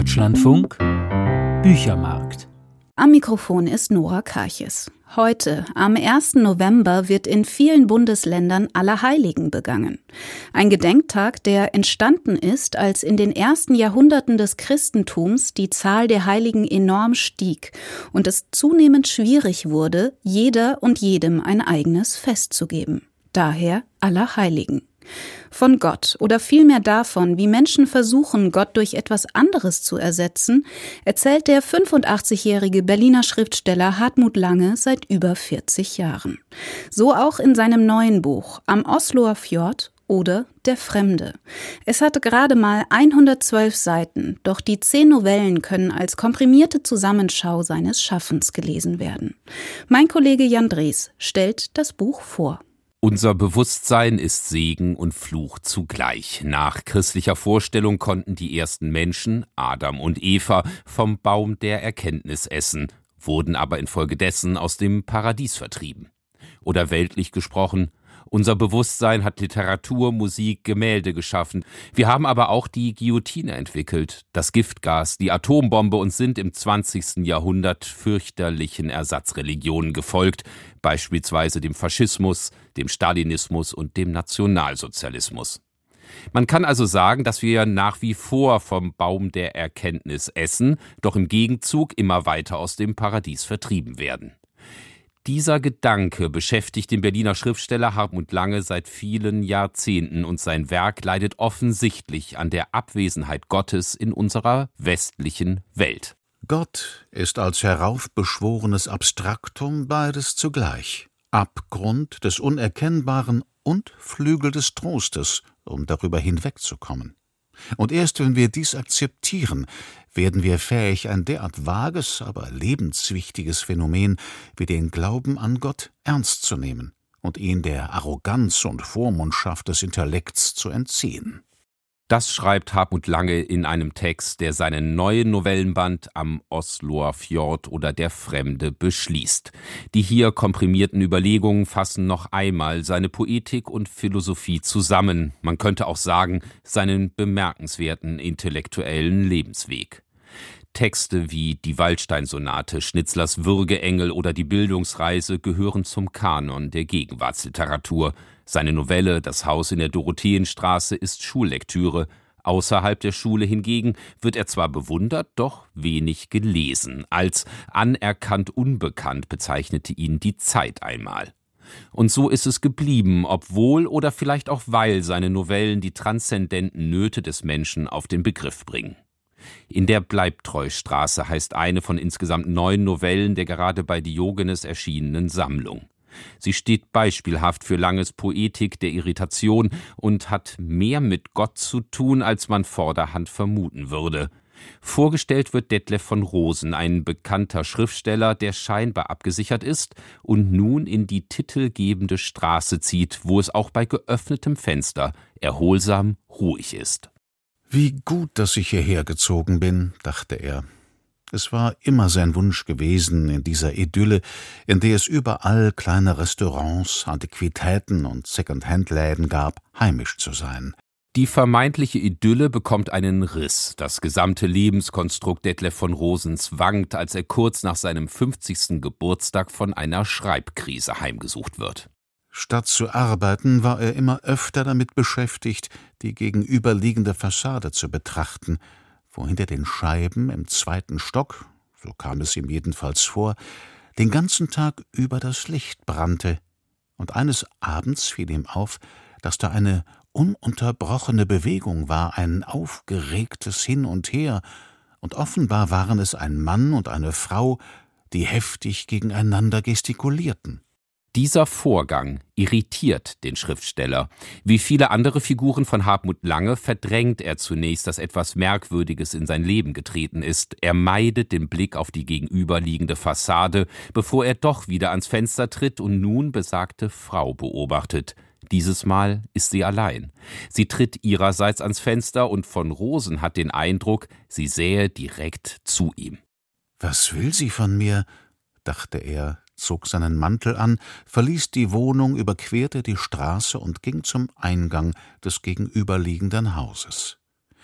Deutschlandfunk Büchermarkt. Am Mikrofon ist Nora Karches. Heute, am 1. November, wird in vielen Bundesländern Allerheiligen begangen. Ein Gedenktag, der entstanden ist, als in den ersten Jahrhunderten des Christentums die Zahl der Heiligen enorm stieg und es zunehmend schwierig wurde, jeder und jedem ein eigenes Fest zu geben. Daher Allerheiligen. Von Gott oder vielmehr davon, wie Menschen versuchen, Gott durch etwas anderes zu ersetzen, erzählt der 85-jährige Berliner Schriftsteller Hartmut Lange seit über 40 Jahren. So auch in seinem neuen Buch Am Osloer Fjord oder Der Fremde. Es hat gerade mal 112 Seiten, doch die 10 Novellen können als komprimierte Zusammenschau seines Schaffens gelesen werden. Mein Kollege Jan Drees stellt das Buch vor. Unser Bewusstsein ist Segen und Fluch zugleich. Nach christlicher Vorstellung konnten die ersten Menschen, Adam und Eva, vom Baum der Erkenntnis essen, wurden aber infolgedessen aus dem Paradies vertrieben. Oder weltlich gesprochen, unser Bewusstsein hat Literatur, Musik, Gemälde geschaffen. Wir haben aber auch die Guillotine entwickelt, das Giftgas, die Atombombe und sind im 20. Jahrhundert fürchterlichen Ersatzreligionen gefolgt, beispielsweise dem Faschismus, dem Stalinismus und dem Nationalsozialismus. Man kann also sagen, dass wir nach wie vor vom Baum der Erkenntnis essen, doch im Gegenzug immer weiter aus dem Paradies vertrieben werden. Dieser Gedanke beschäftigt den Berliner Schriftsteller Hartmut Lange seit vielen Jahrzehnten und sein Werk leidet offensichtlich an der Abwesenheit Gottes in unserer westlichen Welt. Gott ist als heraufbeschworenes Abstraktum beides zugleich. Abgrund des Unerkennbaren und Flügel des Trostes, um darüber hinwegzukommen. Und erst wenn wir dies akzeptieren, werden wir fähig, ein derart vages, aber lebenswichtiges Phänomen wie den Glauben an Gott ernst zu nehmen und ihn der Arroganz und Vormundschaft des Intellekts zu entziehen. Das schreibt Hartmut Lange in einem Text, der seinen neuen Novellenband Am Osloer Fjord oder Der Fremde beschließt. Die hier komprimierten Überlegungen fassen noch einmal seine Poetik und Philosophie zusammen. Man könnte auch sagen, seinen bemerkenswerten intellektuellen Lebensweg. Texte wie die Waldstein-Sonate, Schnitzlers Würgeengel oder die Bildungsreise gehören zum Kanon der Gegenwartsliteratur. Seine Novelle Das Haus in der Dorotheenstraße ist Schullektüre. Außerhalb der Schule hingegen wird er zwar bewundert, doch wenig gelesen. Als anerkannt unbekannt bezeichnete ihn die Zeit einmal. Und so ist es geblieben, obwohl oder vielleicht auch weil seine Novellen die transzendenten Nöte des Menschen auf den Begriff bringen. In der Bleibtreustraße heißt eine von insgesamt 9 Novellen der gerade bei Diogenes erschienenen Sammlung. Sie steht beispielhaft für Langes Poetik der Irritation und hat mehr mit Gott zu tun, als man vorderhand vermuten würde. Vorgestellt wird Detlev von Rosen, ein bekannter Schriftsteller, der scheinbar abgesichert ist und nun in die titelgebende Straße zieht, wo es auch bei geöffnetem Fenster erholsam ruhig ist. Wie gut, dass ich hierher gezogen bin, dachte er. Es war immer sein Wunsch gewesen, in dieser Idylle, in der es überall kleine Restaurants, Antiquitäten und Second-Hand-Läden gab, heimisch zu sein. Die vermeintliche Idylle bekommt einen Riss. Das gesamte Lebenskonstrukt Detlev von Rosens wankt, als er kurz nach seinem 50. Geburtstag von einer Schreibkrise heimgesucht wird. Statt zu arbeiten, war er immer öfter damit beschäftigt, die gegenüberliegende Fassade zu betrachten, wo hinter den Scheiben im 2. Stock, so kam es ihm jedenfalls vor, den ganzen Tag über das Licht brannte. Und eines Abends fiel ihm auf, dass da eine ununterbrochene Bewegung war, ein aufgeregtes Hin und Her, und offenbar waren es ein Mann und eine Frau, die heftig gegeneinander gestikulierten. Dieser Vorgang irritiert den Schriftsteller. Wie viele andere Figuren von Hartmut Lange verdrängt er zunächst, dass etwas Merkwürdiges in sein Leben getreten ist. Er meidet den Blick auf die gegenüberliegende Fassade, bevor er doch wieder ans Fenster tritt und nun besagte Frau beobachtet. Dieses Mal ist sie allein. Sie tritt ihrerseits ans Fenster und von Rosen hat den Eindruck, sie sähe direkt zu ihm. »Was will sie von mir?« dachte er, zog seinen Mantel an, verließ die Wohnung, überquerte die Straße und ging zum Eingang des gegenüberliegenden Hauses.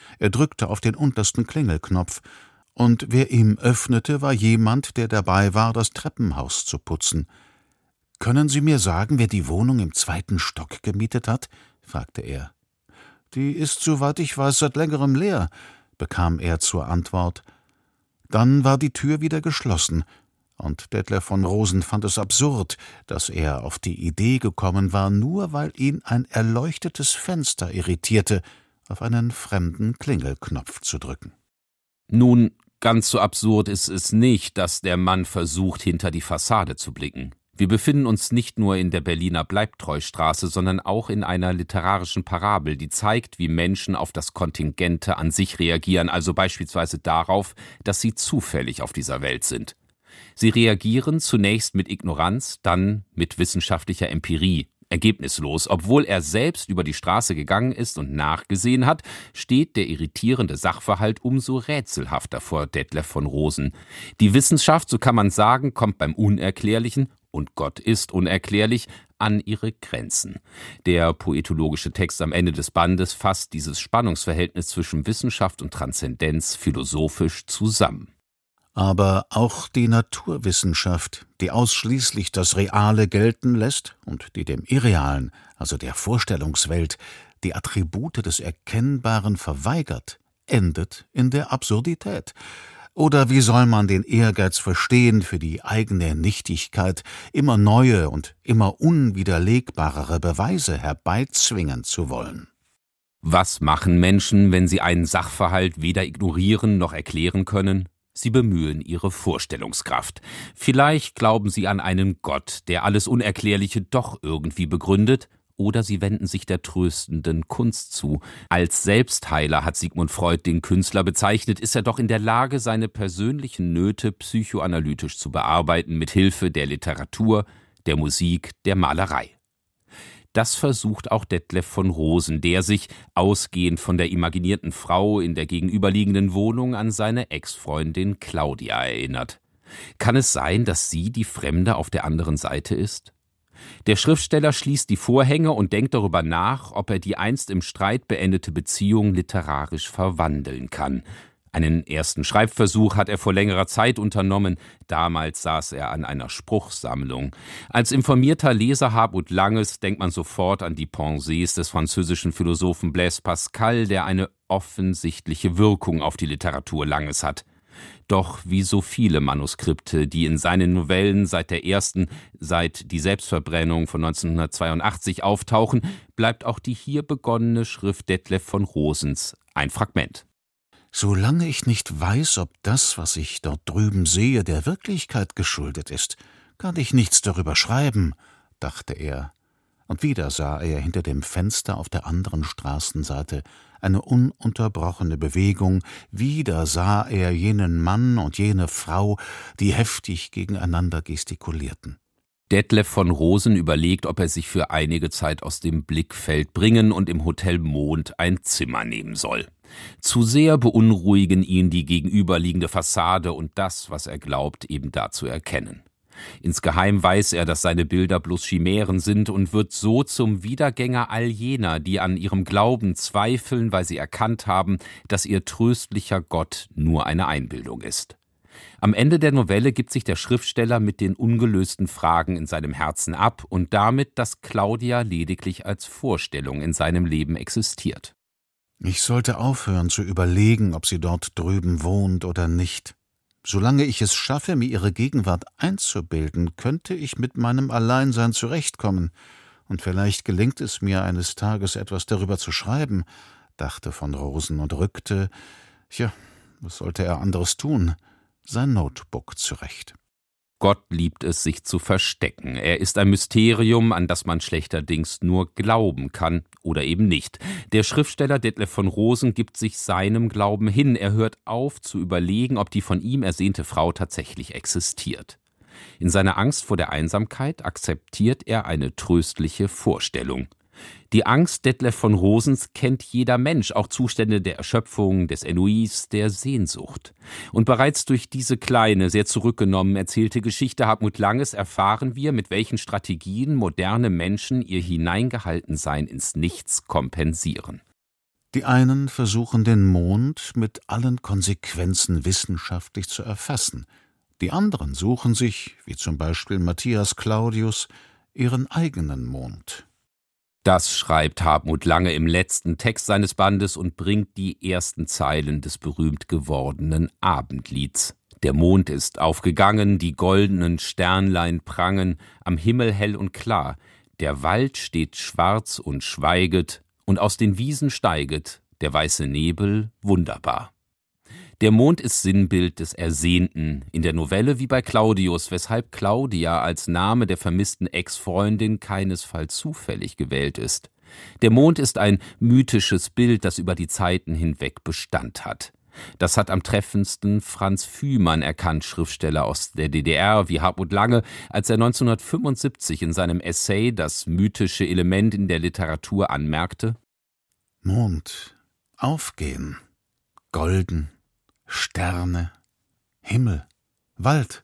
Er drückte auf den untersten Klingelknopf, und wer ihm öffnete, war jemand, der dabei war, das Treppenhaus zu putzen. »Können Sie mir sagen, wer die Wohnung im 2. Stock gemietet hat?« fragte er. »Die ist, soweit ich weiß, seit längerem leer«, bekam er zur Antwort. Dann war die Tür wieder geschlossen, und Detlev von Rosen fand es absurd, dass er auf die Idee gekommen war, nur weil ihn ein erleuchtetes Fenster irritierte, auf einen fremden Klingelknopf zu drücken. Nun, ganz so absurd ist es nicht, dass der Mann versucht, hinter die Fassade zu blicken. Wir befinden uns nicht nur in der Berliner Bleibtreustraße, sondern auch in einer literarischen Parabel, die zeigt, wie Menschen auf das Kontingente an sich reagieren, also beispielsweise darauf, dass sie zufällig auf dieser Welt sind. Sie reagieren zunächst mit Ignoranz, dann mit wissenschaftlicher Empirie. Ergebnislos. Obwohl er selbst über die Straße gegangen ist und nachgesehen hat, steht der irritierende Sachverhalt umso rätselhafter vor Detlev von Rosen. Die Wissenschaft, so kann man sagen, kommt beim Unerklärlichen, und Gott ist unerklärlich, an ihre Grenzen. Der poetologische Text am Ende des Bandes fasst dieses Spannungsverhältnis zwischen Wissenschaft und Transzendenz philosophisch zusammen. Aber auch die Naturwissenschaft, die ausschließlich das Reale gelten lässt und die dem Irrealen, also der Vorstellungswelt, die Attribute des Erkennbaren verweigert, endet in der Absurdität. Oder wie soll man den Ehrgeiz verstehen, für die eigene Nichtigkeit immer neue und immer unwiderlegbarere Beweise herbeizwingen zu wollen? Was machen Menschen, wenn sie einen Sachverhalt weder ignorieren noch erklären können? Sie bemühen ihre Vorstellungskraft. Vielleicht glauben sie an einen Gott, der alles Unerklärliche doch irgendwie begründet, oder sie wenden sich der tröstenden Kunst zu. Als Selbstheiler hat Sigmund Freud den Künstler bezeichnet, ist er doch in der Lage, seine persönlichen Nöte psychoanalytisch zu bearbeiten, mit Hilfe der Literatur, der Musik, der Malerei. Das versucht auch Detlev von Rosen, der sich, ausgehend von der imaginierten Frau in der gegenüberliegenden Wohnung, an seine Ex-Freundin Claudia erinnert. Kann es sein, dass sie die Fremde auf der anderen Seite ist? Der Schriftsteller schließt die Vorhänge und denkt darüber nach, ob er die einst im Streit beendete Beziehung literarisch verwandeln kann. Einen ersten Schreibversuch hat er vor längerer Zeit unternommen. Damals saß er an einer Spruchsammlung. Als informierter Leser Hartmut Langes denkt man sofort an die Pensées des französischen Philosophen Blaise Pascal, der eine offensichtliche Wirkung auf die Literatur Langes hat. Doch wie so viele Manuskripte, die in seinen Novellen seit Die Selbstverbrennung von 1982 auftauchen, bleibt auch die hier begonnene Schrift Detlev von Rosens ein Fragment. Solange ich nicht weiß, ob das, was ich dort drüben sehe, der Wirklichkeit geschuldet ist, kann ich nichts darüber schreiben, dachte er. Und wieder sah er hinter dem Fenster auf der anderen Straßenseite eine ununterbrochene Bewegung, wieder sah er jenen Mann und jene Frau, die heftig gegeneinander gestikulierten. Detlev von Rosen überlegt, ob er sich für einige Zeit aus dem Blickfeld bringen und im Hotel Mond ein Zimmer nehmen soll. Zu sehr beunruhigen ihn die gegenüberliegende Fassade und das, was er glaubt, eben da zu erkennen. Insgeheim weiß er, dass seine Bilder bloß Chimären sind und wird so zum Wiedergänger all jener, die an ihrem Glauben zweifeln, weil sie erkannt haben, dass ihr tröstlicher Gott nur eine Einbildung ist. Am Ende der Novelle gibt sich der Schriftsteller mit den ungelösten Fragen in seinem Herzen ab und damit, dass Claudia lediglich als Vorstellung in seinem Leben existiert. Ich sollte aufhören zu überlegen, ob sie dort drüben wohnt oder nicht. Solange ich es schaffe, mir ihre Gegenwart einzubilden, könnte ich mit meinem Alleinsein zurechtkommen. Und vielleicht gelingt es mir eines Tages, etwas darüber zu schreiben, dachte von Rosen und rückte, was sollte er anderes tun, sein Notebook zurecht. Gott liebt es, sich zu verstecken. Er ist ein Mysterium, an das man schlechterdings nur glauben kann oder eben nicht. Der Schriftsteller Detlev von Rosen gibt sich seinem Glauben hin. Er hört auf, zu überlegen, ob die von ihm ersehnte Frau tatsächlich existiert. In seiner Angst vor der Einsamkeit akzeptiert er eine tröstliche Vorstellung. Die Angst Detlev von Rosens kennt jeder Mensch, auch Zustände der Erschöpfung, des Ennuis, der Sehnsucht. Und bereits durch diese kleine, sehr zurückgenommen erzählte Geschichte Hartmut Langes erfahren wir, mit welchen Strategien moderne Menschen ihr Hineingehaltensein ins Nichts kompensieren. Die einen versuchen den Mond mit allen Konsequenzen wissenschaftlich zu erfassen, die anderen suchen sich, wie zum Beispiel Matthias Claudius, ihren eigenen Mond. Das schreibt Hartmut Lange im letzten Text seines Bandes und bringt die ersten Zeilen des berühmt gewordenen Abendlieds. Der Mond ist aufgegangen, die goldenen Sternlein prangen, am Himmel hell und klar, der Wald steht schwarz und schweiget, und aus den Wiesen steiget der weiße Nebel wunderbar. Der Mond ist Sinnbild des Ersehnten, in der Novelle wie bei Claudius, weshalb Claudia als Name der vermissten Ex-Freundin keinesfalls zufällig gewählt ist. Der Mond ist ein mythisches Bild, das über die Zeiten hinweg Bestand hat. Das hat am treffendsten Franz Fühmann erkannt, Schriftsteller aus der DDR wie Hartmut Lange, als er 1975 in seinem Essay das mythische Element in der Literatur anmerkte: Mond, aufgehen, golden, Sterne, Himmel, Wald.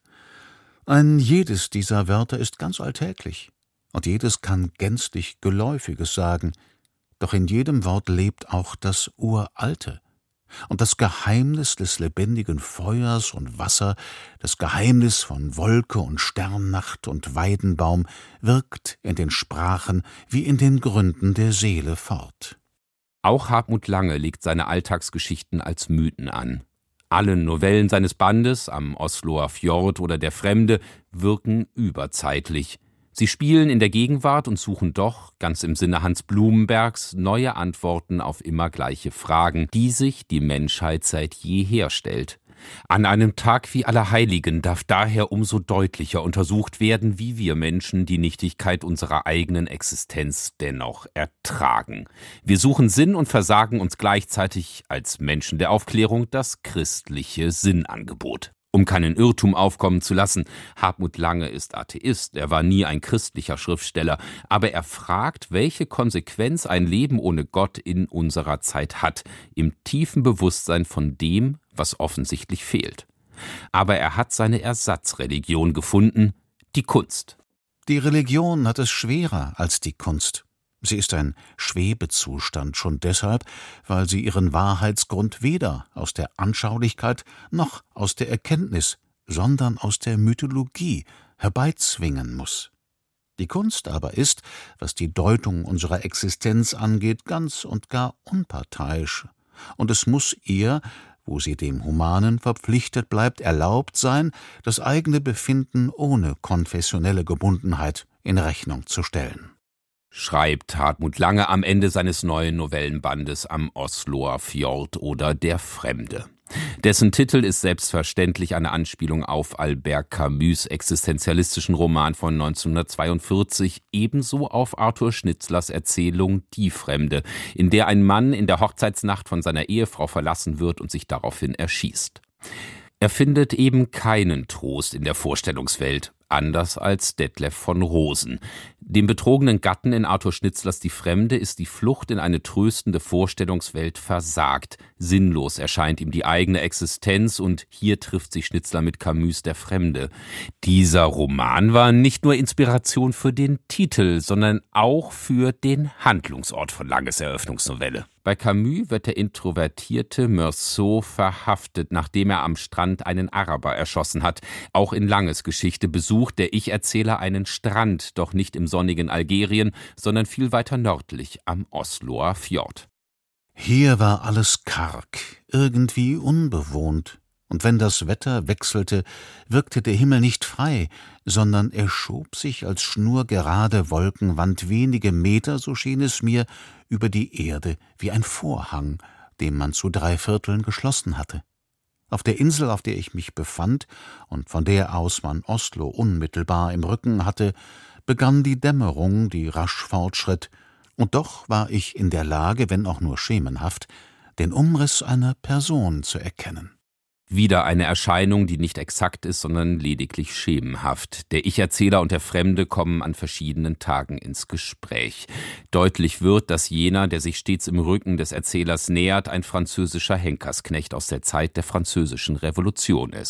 Ein jedes dieser Wörter ist ganz alltäglich, und jedes kann gänzlich Geläufiges sagen, doch in jedem Wort lebt auch das Uralte. Und das Geheimnis des lebendigen Feuers und Wasser, das Geheimnis von Wolke und Sternnacht und Weidenbaum wirkt in den Sprachen wie in den Gründen der Seele fort. Auch Hartmut Lange legt seine Alltagsgeschichten als Mythen an. Alle Novellen seines Bandes, Am Osloer Fjord oder Der Fremde, wirken überzeitlich. Sie spielen in der Gegenwart und suchen doch, ganz im Sinne Hans Blumenbergs, neue Antworten auf immer gleiche Fragen, die sich die Menschheit seit jeher stellt. An einem Tag wie Allerheiligen darf daher umso deutlicher untersucht werden, wie wir Menschen die Nichtigkeit unserer eigenen Existenz dennoch ertragen. Wir suchen Sinn und versagen uns gleichzeitig als Menschen der Aufklärung das christliche Sinnangebot. Um keinen Irrtum aufkommen zu lassen, Hartmut Lange ist Atheist, er war nie ein christlicher Schriftsteller, aber er fragt, welche Konsequenz ein Leben ohne Gott in unserer Zeit hat, im tiefen Bewusstsein von dem, was offensichtlich fehlt. Aber er hat seine Ersatzreligion gefunden, die Kunst. Die Religion hat es schwerer als die Kunst. Sie ist ein Schwebezustand schon deshalb, weil sie ihren Wahrheitsgrund weder aus der Anschaulichkeit noch aus der Erkenntnis, sondern aus der Mythologie herbeizwingen muss. Die Kunst aber ist, was die Deutung unserer Existenz angeht, ganz und gar unparteiisch, und es muss ihr, wo sie dem Humanen verpflichtet bleibt, erlaubt sein, das eigene Befinden ohne konfessionelle Gebundenheit in Rechnung zu stellen. Schreibt Hartmut Lange am Ende seines neuen Novellenbandes Am Osloer Fjord oder Der Fremde. Dessen Titel ist selbstverständlich eine Anspielung auf Albert Camus' existenzialistischen Roman von 1942, ebenso auf Arthur Schnitzlers Erzählung Die Fremde, in der ein Mann in der Hochzeitsnacht von seiner Ehefrau verlassen wird und sich daraufhin erschießt. Er findet eben keinen Trost in der Vorstellungswelt, anders als Detlev von Rosen. Dem betrogenen Gatten in Arthur Schnitzlers Die Fremde ist die Flucht in eine tröstende Vorstellungswelt versagt. Sinnlos erscheint ihm die eigene Existenz und hier trifft sich Schnitzler mit Camus' Der Fremde. Dieser Roman war nicht nur Inspiration für den Titel, sondern auch für den Handlungsort von Langes Eröffnungsnovelle. Bei Camus wird der introvertierte Meursault verhaftet, nachdem er am Strand einen Araber erschossen hat. Auch in Langes Geschichte besucht der Ich-Erzähler einen Strand, doch nicht im sonnigen Algerien, sondern viel weiter nördlich am Osloer Fjord. Hier war alles karg, irgendwie unbewohnt. Und wenn das Wetter wechselte, wirkte der Himmel nicht frei, sondern er schob sich als schnurgerade Wolkenwand wenige Meter, so schien es mir, über die Erde wie ein Vorhang, den man zu 3/4 geschlossen hatte. Auf der Insel, auf der ich mich befand und von der aus man Oslo unmittelbar im Rücken hatte, begann die Dämmerung, die rasch fortschritt, und doch war ich in der Lage, wenn auch nur schemenhaft, den Umriss einer Person zu erkennen. Wieder eine Erscheinung, die nicht exakt ist, sondern lediglich schemenhaft. Der Ich-Erzähler und der Fremde kommen an verschiedenen Tagen ins Gespräch. Deutlich wird, dass jener, der sich stets im Rücken des Erzählers nähert, ein französischer Henkersknecht aus der Zeit der Französischen Revolution ist.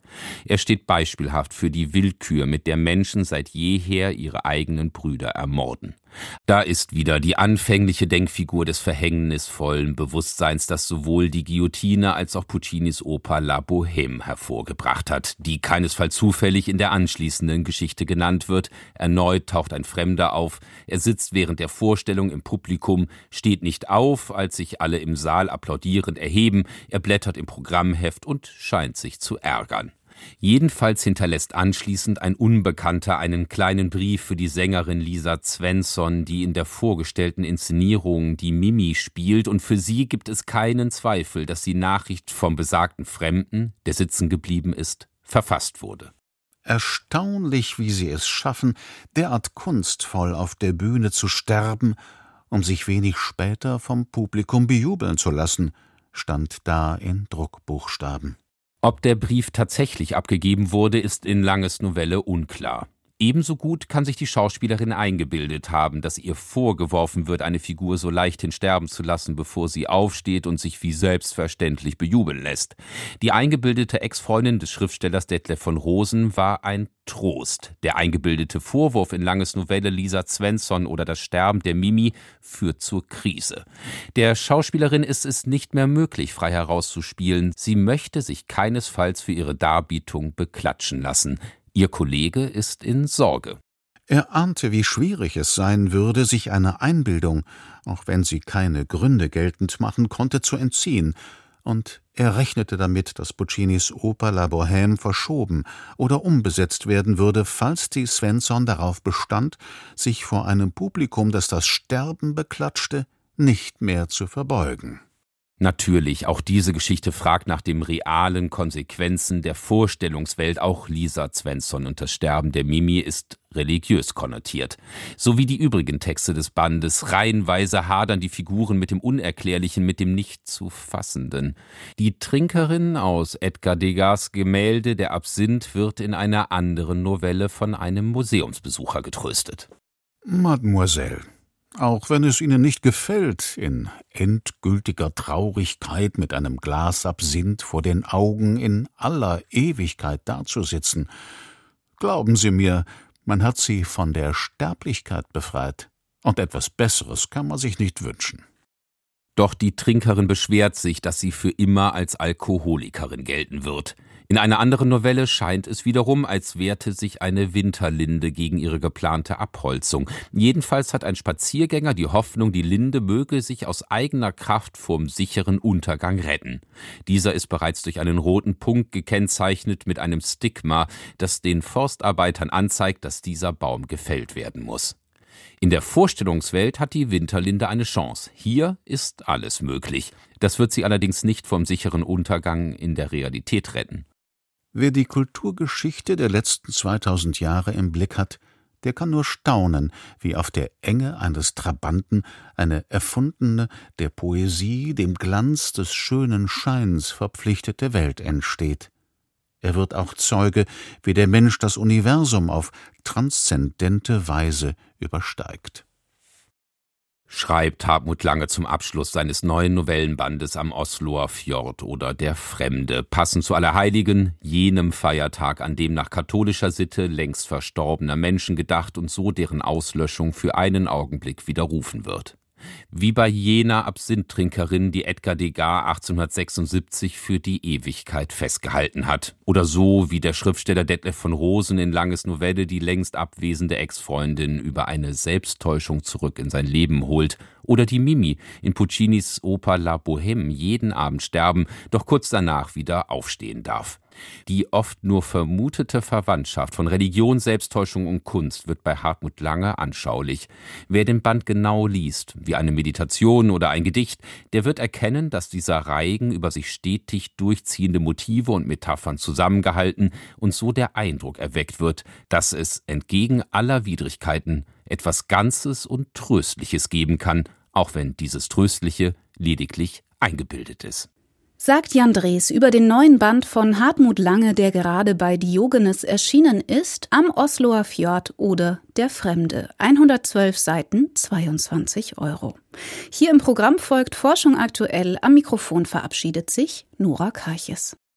Er steht beispielhaft für die Willkür, mit der Menschen seit jeher ihre eigenen Brüder ermorden. Da ist wieder die anfängliche Denkfigur des verhängnisvollen Bewusstseins, das sowohl die Guillotine als auch Puccinis Oper La Bohème hervorgebracht hat, die keinesfalls zufällig in der anschließenden Geschichte genannt wird. Erneut taucht ein Fremder auf. Er sitzt während der Vorstellung im Publikum, steht nicht auf, als sich alle im Saal applaudierend erheben. Er blättert im Programmheft und scheint sich zu ärgern. Jedenfalls hinterlässt anschließend ein Unbekannter einen kleinen Brief für die Sängerin Lisa Svensson, die in der vorgestellten Inszenierung die Mimi spielt, und für sie gibt es keinen Zweifel, dass die Nachricht vom besagten Fremden, der sitzen geblieben ist, verfasst wurde. Erstaunlich, wie sie es schaffen, derart kunstvoll auf der Bühne zu sterben, um sich wenig später vom Publikum bejubeln zu lassen, stand da in Druckbuchstaben. Ob der Brief tatsächlich abgegeben wurde, ist in Langes Novelle unklar. Ebenso gut kann sich die Schauspielerin eingebildet haben, dass ihr vorgeworfen wird, eine Figur so leichthin sterben zu lassen, bevor sie aufsteht und sich wie selbstverständlich bejubeln lässt. Die eingebildete Ex-Freundin des Schriftstellers Detlev von Rosen war ein Trost. Der eingebildete Vorwurf in Langes Novelle Lisa Svensson oder das Sterben der Mimi führt zur Krise. Der Schauspielerin ist es nicht mehr möglich, frei herauszuspielen. Sie möchte sich keinesfalls für ihre Darbietung beklatschen lassen. Ihr Kollege ist in Sorge. Er ahnte, wie schwierig es sein würde, sich einer Einbildung, auch wenn sie keine Gründe geltend machen konnte, zu entziehen, und er rechnete damit, dass Puccinis Oper La Bohème verschoben oder umbesetzt werden würde, falls die Svensson darauf bestand, sich vor einem Publikum, das das Sterben beklatschte, nicht mehr zu verbeugen. Natürlich, auch diese Geschichte fragt nach den realen Konsequenzen der Vorstellungswelt. Auch Lisa Svensson und das Sterben der Mimi ist religiös konnotiert. So wie die übrigen Texte des Bandes. Reihenweise hadern die Figuren mit dem Unerklärlichen, mit dem nicht zu Fassenden. Die Trinkerin aus Edgar Degas Gemälde Der Absinth wird in einer anderen Novelle von einem Museumsbesucher getröstet. Mademoiselle, auch wenn es Ihnen nicht gefällt, in endgültiger Traurigkeit mit einem Glas Absinth vor den Augen in aller Ewigkeit dazusitzen, glauben Sie mir, man hat Sie von der Sterblichkeit befreit, und etwas Besseres kann man sich nicht wünschen. Doch die Trinkerin beschwert sich, dass sie für immer als Alkoholikerin gelten wird. In einer anderen Novelle scheint es wiederum, als wehrte sich eine Winterlinde gegen ihre geplante Abholzung. Jedenfalls hat ein Spaziergänger die Hoffnung, die Linde möge sich aus eigener Kraft vom sicheren Untergang retten. Dieser ist bereits durch einen roten Punkt gekennzeichnet mit einem Stigma, das den Forstarbeitern anzeigt, dass dieser Baum gefällt werden muss. In der Vorstellungswelt hat die Winterlinde eine Chance. Hier ist alles möglich. Das wird sie allerdings nicht vom sicheren Untergang in der Realität retten. Wer die Kulturgeschichte der letzten 2000 Jahre im Blick hat, der kann nur staunen, wie auf der Enge eines Trabanten eine erfundene, der Poesie, dem Glanz des schönen Scheins verpflichtete Welt entsteht. Er wird auch Zeuge, wie der Mensch das Universum auf transzendente Weise übersteigt. Schreibt Hartmut Lange zum Abschluss seines neuen Novellenbandes Am Osloer Fjord oder Der Fremde, passend zu Allerheiligen, jenem Feiertag, an dem nach katholischer Sitte längst verstorbener Menschen gedacht und so deren Auslöschung für einen Augenblick widerrufen wird. Wie bei jener Absinthtrinkerin, die Edgar Degas 1876 für die Ewigkeit festgehalten hat. Oder so wie der Schriftsteller Detlev von Rosen in Langes Novelle die längst abwesende Ex-Freundin über eine Selbsttäuschung zurück in sein Leben holt. Oder die Mimi in Puccinis Oper La Bohème jeden Abend sterben, doch kurz danach wieder aufstehen darf. Die oft nur vermutete Verwandtschaft von Religion, Selbsttäuschung und Kunst wird bei Hartmut Lange anschaulich. Wer den Band genau liest, wie eine Meditation oder ein Gedicht, der wird erkennen, dass dieser Reigen über sich stetig durchziehende Motive und Metaphern zusammengehalten und so der Eindruck erweckt wird, dass es entgegen aller Widrigkeiten etwas Ganzes und Tröstliches geben kann, auch wenn dieses Tröstliche lediglich eingebildet ist. Sagt Jan Drees über den neuen Band von Hartmut Lange, der gerade bei Diogenes erschienen ist, Am Osloer Fjord oder Der Fremde. 112 Seiten, 22 €. Hier im Programm folgt Forschung aktuell. Am Mikrofon verabschiedet sich Nora Karches.